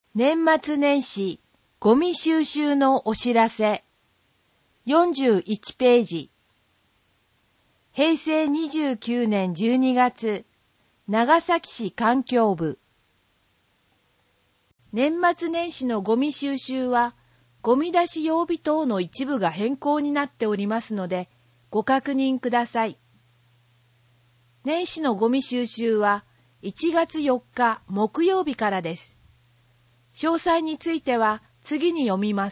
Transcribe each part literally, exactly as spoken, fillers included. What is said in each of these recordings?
年末年始ゴミ収集のお知らせよんじゅういちページ。へいせいにじゅうきゅうねんじゅうにがつ、長崎市環境部。年末年始のゴミ収集はゴミ出し曜日等の一部が変更になっておりますのでご確認ください。年始のゴミ収集はいちがつよっか木曜日からです。詳細については次に読みます。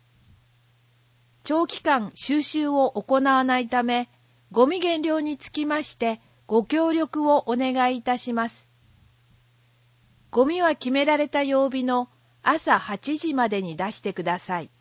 長期間収集を行わないため、ゴミ減量につきましてご協力をお願いいたします。ゴミは決められた曜日の朝はちじまでに出してください。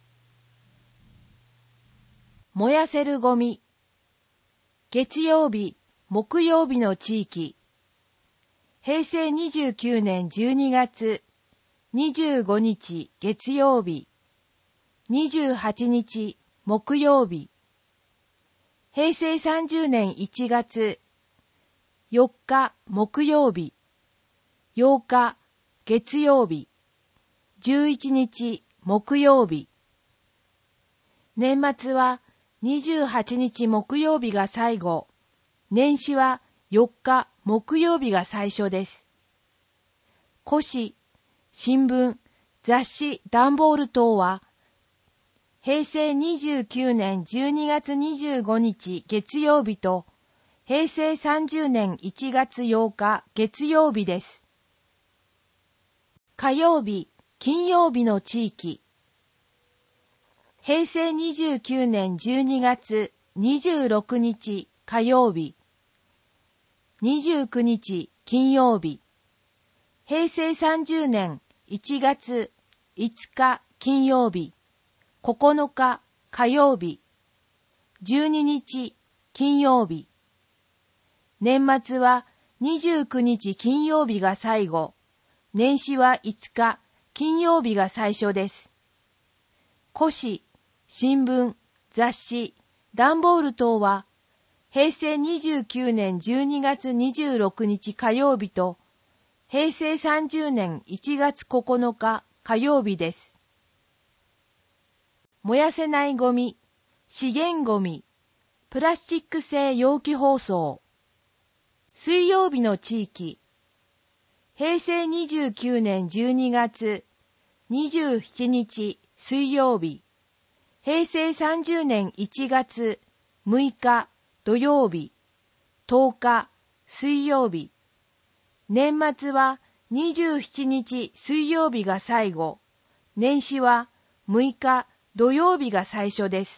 燃やせるゴミ。月曜日、木曜日の地域。へいせいにじゅうきゅうねんじゅうにがつにじゅうごにち月曜日、にじゅうはちにち木曜日、へいせいさんじゅうねんいちがつよっか木曜日、ようか月曜日、じゅういちにち木曜日。年末はにじゅうはちにち木曜日が最後、年始はよっか木曜日が最初です。古紙、新聞、雑誌、段ボール等は、へいせいにじゅうきゅうねんじゅうにがつにじゅうごにち月曜日と、へいせいさんじゅうねんいちがつようか月曜日です。火曜日、金曜日の地域。へいせいにじゅうきゅうねんじゅうにがつにじゅうろくにち火曜日、にじゅうくにち金曜日、へいせいさんじゅうねんいちがついつか金曜日、ここのか火曜日、じゅうににち金曜日。年末はにじゅうくにち金曜日が最後、年始はいつか金曜日が最初です。古紙、新聞、雑誌、段ボール等は、へいせいにじゅうきゅうねんじゅうにがつにじゅうろくにち火曜日と、へいせいさんじゅうねんいちがつここのか火曜日です。燃やせないゴミ、資源ゴミ、プラスチック製容器包装。水曜日の地域。へいせいにじゅうきゅうねんじゅうにがつにじゅうしちにち水曜日。へいせいさんじゅうねんいちがつむいか土曜日。とおか水曜日。年末はにじゅうしちにち水曜日が最後。年始はむいか土曜日が最初です。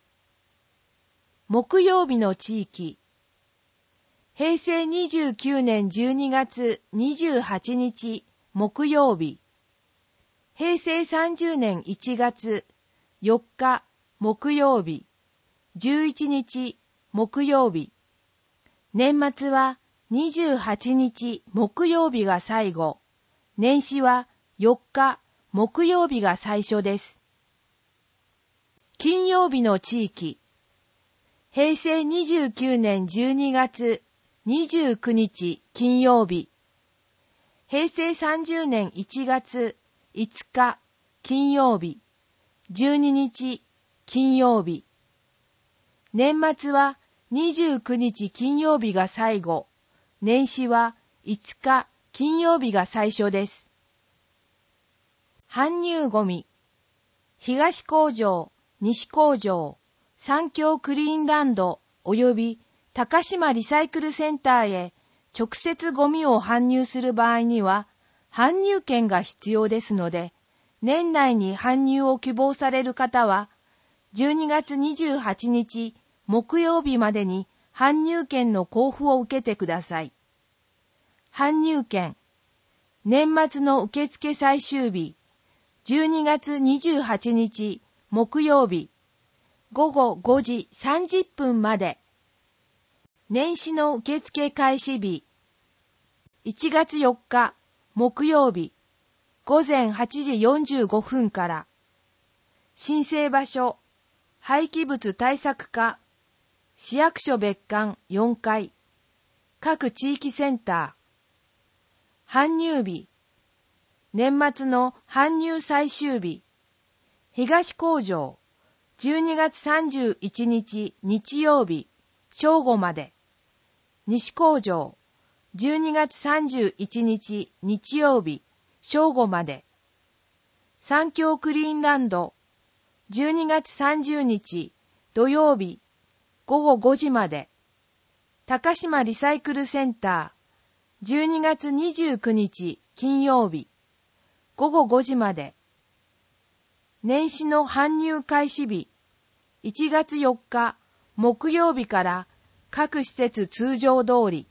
木曜日の地域。へいせいにじゅうきゅうねんじゅうにがつにじゅうはちにち木曜日。へいせいさんじゅうねんいちがつよっか木曜日。じゅういちにち木曜日。年末はにじゅうはちにち木曜日が最後。年始はよっか木曜日が最初です。金曜日の地域。へいせいにじゅうきゅうねんじゅうにがつにじゅうくにち金曜日。へいせいさんじゅうねんいちがついつか金曜日。じゅうににち金曜日。年末はにじゅうくにち金曜日が最後。年始はいつか金曜日が最初です。搬入ゴミ。東工場、西工場、三協クリーンランド及び高島リサイクルセンターへ直接ゴミを搬入する場合には搬入券が必要ですので、年内に搬入を希望される方はじゅうにがつにじゅうはちにち木曜日までに搬入券の交付を受けてください。搬入券。年末の受付最終日、じゅうにがつにじゅうはちにち木曜日、ごごごじさんじゅっぷんまで。年始の受付開始日、いちがつよっか木曜日、ごぜんはちじよんじゅうごふんから。申請場所、廃棄物対策課、市役所別館よんかい、各地域センター。搬入日、 年末の搬入最終日。東工場、じゅうにがつさんじゅういちにち日曜日、正午まで。西工場、じゅうにがつさんじゅういちにち日曜日、正午まで。三協クリーンランド、じゅうにがつさんじゅうにち土曜日、ごごごじまで。高島リサイクルセンター、じゅうにがつにじゅうくにち金曜日、ごごごじまで。年始の搬入開始日、いちがつよっか木曜日から各施設通常通り。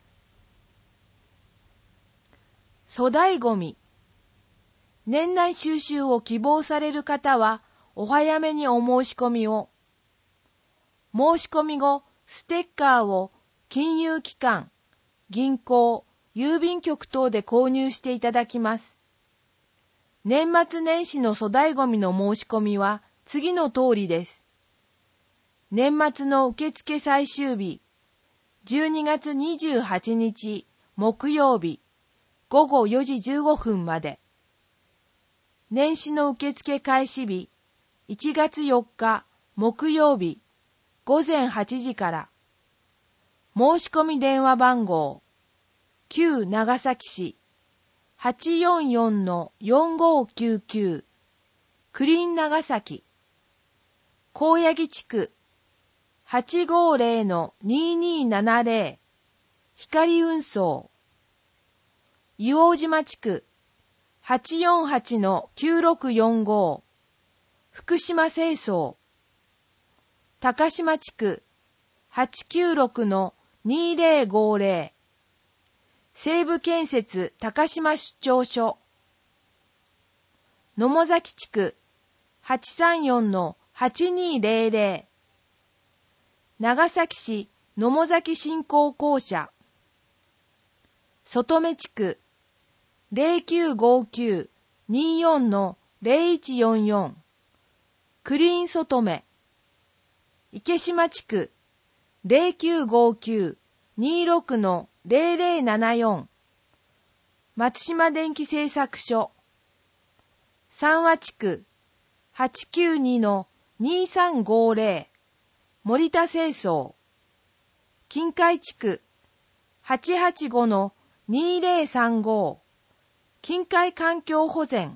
粗大ごみ。年内収集を希望される方はお早めにお申し込みを。申し込み後、ステッカーを金融機関、銀行、郵便局等で購入していただきます。年末年始の粗大ごみの申し込みは次の通りです。年末の受付最終日、じゅうにがつにじゅうはちにち木曜日、ごごよじじゅうごふんまで。年始の受付開始日、いちがつよっか木曜日、ごぜんはちじから。申し込み電話番号、旧長崎市 はちよんよんのよんごきゅうきゅう クリーン長崎、高野木地区 はちごぜろのににななぜろ 光運送、硫黄島地区 はちよんはちのきゅうろくよんご 福島清掃、高島地区 はちきゅうろくのにぜろごぜろ 西部建設高島出張所、野母崎地区 はちさんよんのはちにぜろぜろ 長崎市野母崎振興公社、外目地区 ぜろきゅうごきゅうによんのぜろいちよんよん クリーン外目、池島地区 ぜろきゅうごきゅうにろくのぜろぜろななよん 松島電機製作所、三和地区 はちきゅうにのにさんごぜろ 森田清掃、近海地区 はちはちごのにぜろさんご 近海環境保全。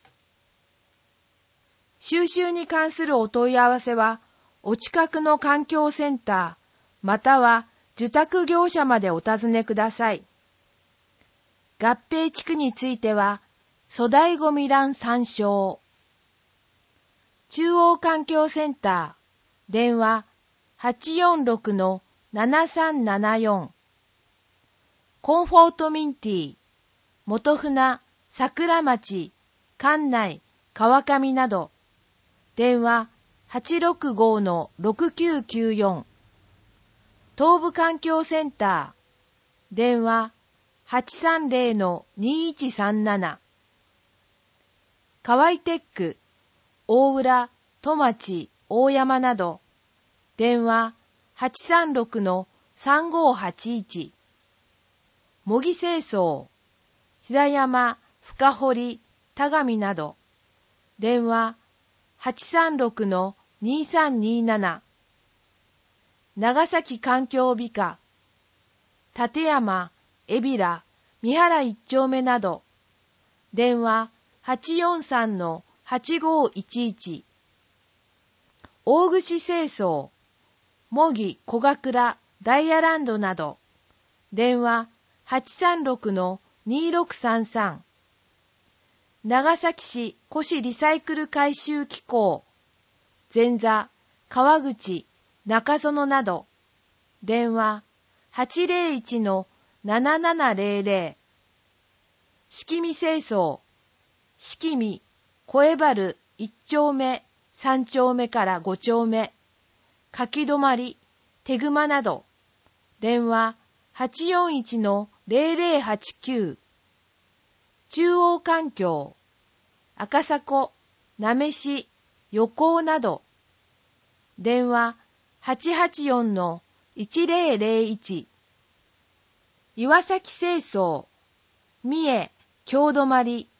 収集に関するお問い合わせは、お近くの環境センター、または受託業者までお尋ねください。合併地区については、粗大ごみ欄参照。中央環境センター、電話 はちよんろくのななさんななよん。コンフォートミンティー、元船、桜町、関内、川上など、電話 はちろくごのろくきゅうきゅうよん。東部環境センター、電話 はちさんぜろのにいちさんなな。河合テック、大浦、戸町、大山など、電話 はちさんろくのさんごはちいち。模擬清掃、平山、深堀、田上など、電話 はちさんろくのにさんになな。長崎環境美化、立山、海老名、三原一丁目など、電話 はちよんさんのはちごいちいち。大串清掃、模擬小倉、ダイヤランドなど、電話 はちさんろくのにろくさんさん。長崎市古紙リサイクル回収機構、前座、川口、中園など、電話 はちぜろいちのななななぜろぜろ。式見清掃、式見、小江原いち丁目、さん丁目からご丁目、書き止まり、手熊など、電話 はちよんいちのぜろぜろはちきゅう。中央環境、赤迫、なめし、横尾など、電話 はちはちよんのいちぜろぜろいち。岩崎清掃、三重、京泊、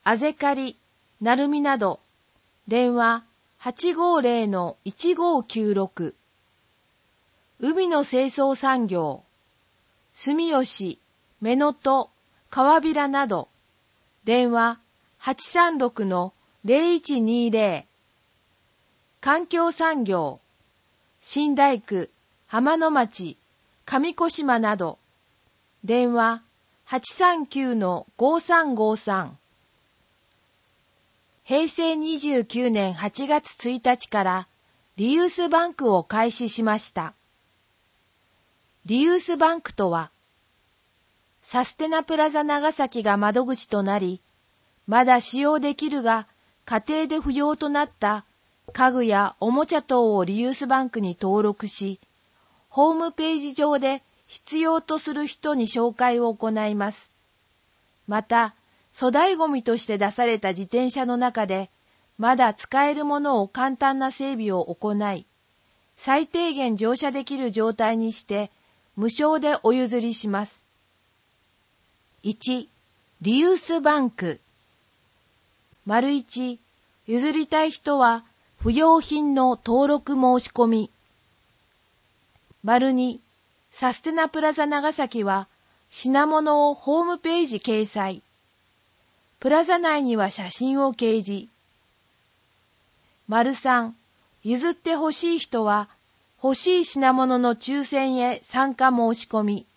あぜかり、なるみなど、電話 はちごーぜろのいちごーきゅうろく。海の清掃産業、住吉、めのと、川平など、電話 はちさんろくのぜろいちにーぜろ。環境産業、新大区、浜野町、上小島など、電話 はちさんきゅうのごーさんごーさん。へいせいにじゅうきゅうねんはちがつついたちからリユースバンクを開始しました。リユースバンクとは、サステナプラザ長崎が窓口となり、まだ使用できるが家庭で不要となった家具やおもちゃ等をリユースバンクに登録し、ホームページ上で必要とする人に紹介を行います。また、粗大ごみとして出された自転車の中で、まだ使えるものを簡単な整備を行い、最低限乗車できる状態にして、無償でお譲りします。いち. リユースバンク。丸いち. 譲りたい人は、不用品の登録申し込み。丸に、サステナプラザ長崎は品物をホームページ掲載。プラザ内には写真を掲示。丸さん、譲ってほしい人は欲しい品物の抽選へ参加申し込み。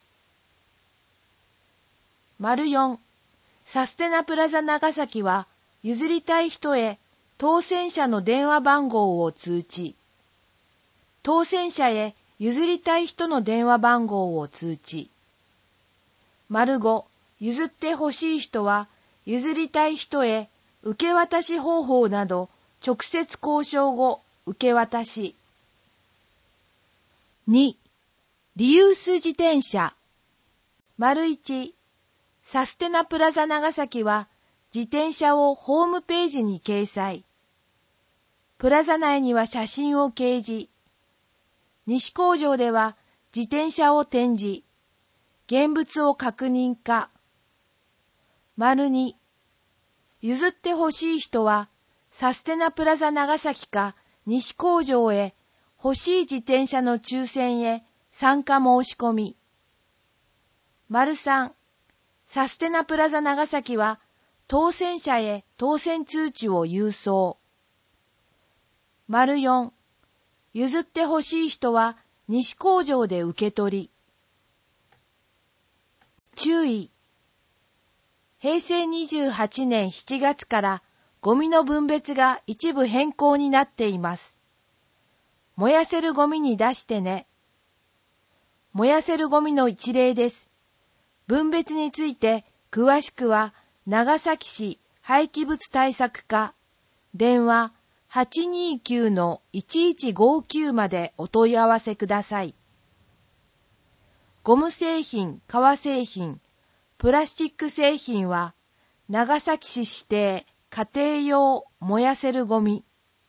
丸よん、サステナプラザ長崎は譲りたい人へ当選者の電話番号を通知。当選者へ譲りたい人の電話番号を通知。丸ご、譲ってほしい人は譲りたい人へ受け渡し方法など直接交渉後受け渡し。に. リユース自転車。丸いち、サステナプラザ長崎は自転車をホームページに掲載。プラザ内には写真を掲示。西工場では自転車を展示。現物を確認化。丸に、譲ってほしい人はサステナプラザ長崎か西工場へ欲しい自転車の抽選へ参加申し込み。丸さん、サステナプラザ長崎は当選者へ当選通知を郵送。丸よん、譲ってほしい人は西工場で受け取り。注意。へいせいにじゅうはちねんしちがつからゴミの分別が一部変更になっています。燃やせるゴミに出してね。燃やせるゴミの一例です。分別について詳しくは長崎市廃棄物対策課電話 はちにーきゅうのいちいちごーきゅう までお問い合わせください。ゴム製品、革製品、プラスチック製品は長崎市指定家庭用燃やせるゴミ。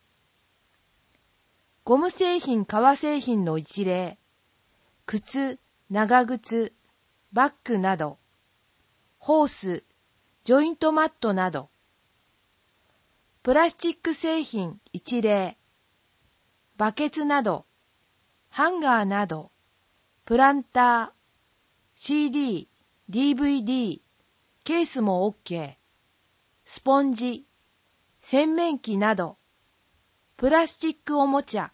ゴム製品、革製品の一例、靴、長靴、バッグなど、ホース、ジョイントマットなど。プラスチック製品一例、バケツなど、ハンガーなど、プランター、シーディー、ディーブイディー、ケースも OK、スポンジ、洗面器など、プラスチックおもちゃ。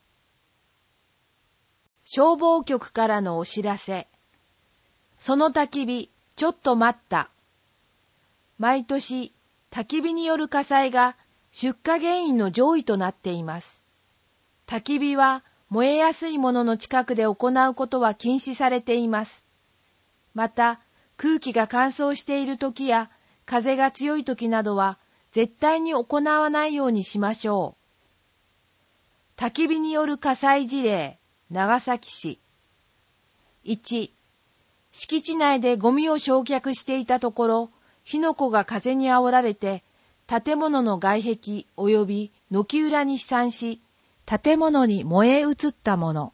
消防局からのお知らせ。その焚き火、ちょっと待った。毎年、焚き火による火災が出火原因の上位となっています。焚き火は燃えやすいものの近くで行うことは禁止されています。また、空気が乾燥している時や風が強い時などは絶対に行わないようにしましょう。焚き火による火災事例、長崎市。いち、敷地内でゴミを焼却していたところ、火の粉が風にあおられて、建物の外壁及び軒裏に飛散し、建物に燃え移ったもの。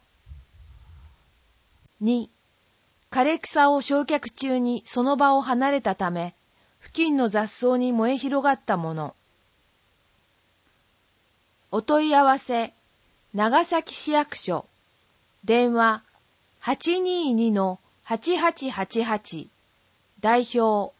に、枯れ草を焼却中にその場を離れたため、 付近の雑草に燃え広がったもの。お問い合わせ、長崎市役所、電話 はちにーにのはちはちはちはち、代表